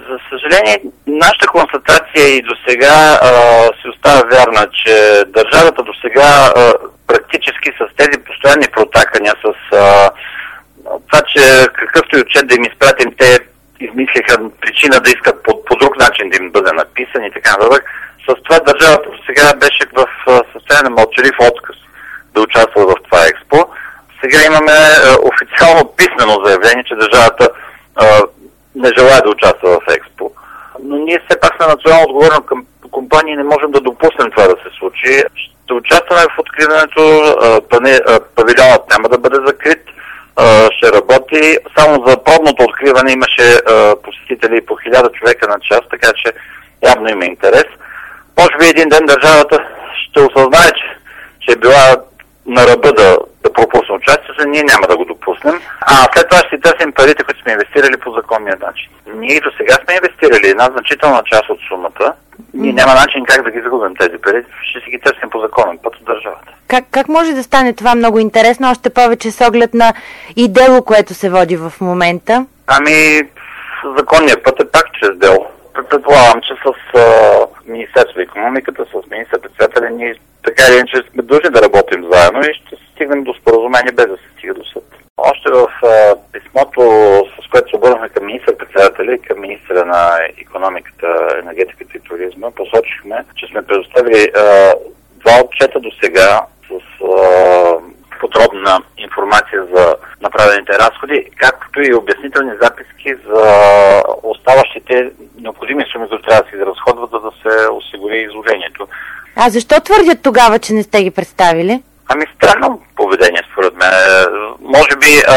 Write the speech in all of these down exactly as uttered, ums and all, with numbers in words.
За съжаление, нашата констатация и до сега си остава вярна, че държавата до сега практически с тези постоянни протакания, с а, това, че какъвто и отчет да им изпратим, те измислиха причина да искат по, по друг начин да им бъде написан и така нататък. С това държавата до сега беше в състояние на мълчалив отказ да участва в това експо. Сега имаме а, официално писмено заявление, че държавата а, не желая да участва в експо. Но ние все пак сме национално отговорна към компания и не можем да допуснем това да се случи. Ще участваме в откриването, павилионът няма да бъде закрит, ще работи. Само за пробното откриване имаше посетители по хиляда човека на час, така че явно има интерес. Може би един ден държавата ще осъзнае, че, че е била на ръба да, да пропусне участието, ние няма да го допуснем. А след това ще търсим парите, които сме инвестирали по законния начин. Ние и до сега сме инвестирали една значителна част от сумата. Ние няма начин как да ги загубим тези пари. Ще си ги търсим по законен път от държавата. Как, как може да стане това много интересно, още повече с оглед на и дело, което се води в момента? Ами, законният път е пак чрез дело. Предполагам, че с а, Министерството на икономиката, с министър-председателя, ние така или иначе сме длъжни да работим заедно и ще стигнем до споразумение без да се стига до съд. Още в а, писмото, с което се обърнахме към министър-председателя и към министъра на икономиката, енергетиката и туризма, посочихме, че сме предоставили а, два отчета до сега с а, подробна информация за направените разходи, както и обяснителни записки за оставащите необходими суми, които трябва да се изразходват, за да се осигури изложението. А защо твърдят тогава, че не сте ги представили? Ами странно поведение, според мен. Може би, а,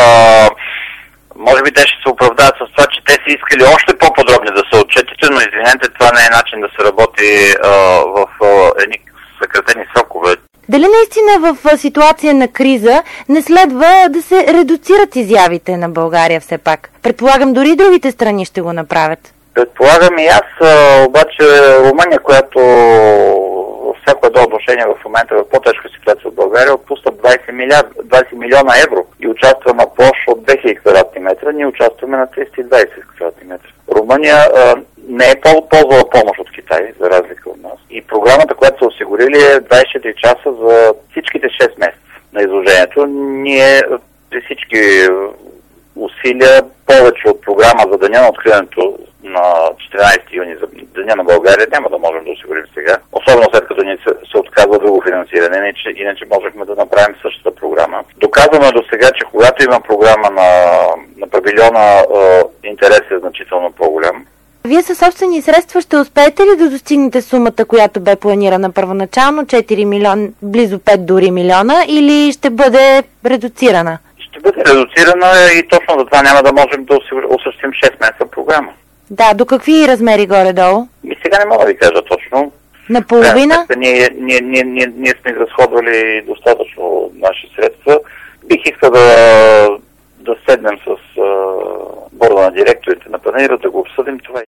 може би те ще се оправдаят с това, че те са искали още по-подробни да са отчетите, но извинете, това не е начин да се работи а, в а, едни съкратени срокове. Дали наистина в ситуация на криза не следва да се редуцират изявите на България все пак? Предполагам, дори и другите страни ще го направят. Предполагам и аз, обаче Румъния, която във всяко едно отношение в момента в по-тежка ситуация от България, отпуска двайсет милиона евро и участва на площ от две хиляди квадратни метра, ние участваме на триста и двайсет квадратни метра. Румъния а, не е ползвала помощ от Китай, за разлика от нас. И програмата, която са осигурили, е двайсет и четири часа за всичките шест месеца на изложението. Ние при всички усилия, повече от програма за деня на откриването на четиринайсети юни, за деня на България, няма да можем да осигурим сега. Особено след като ни се, се отказва друго финансиране, иначе, иначе можехме да направим същата програма. Доказано е до сега, че когато има програма на, на павилиона, е, интерес е значително по-голям. Вие със собствени средства ще успеете ли да достигнете сумата, която бе планирана първоначално, четири милиона, близо пет дори милиона, или ще бъде редуцирана? Ще бъде редуцирана и точно за това няма да можем да осъществим шест месеца програма. Да, до какви размери горе-долу? И сега не мога да ви кажа точно. Наполовина? Да, ние, ние, ние, ние, ние сме изразходвали достатъчно наши средства. Бих искал да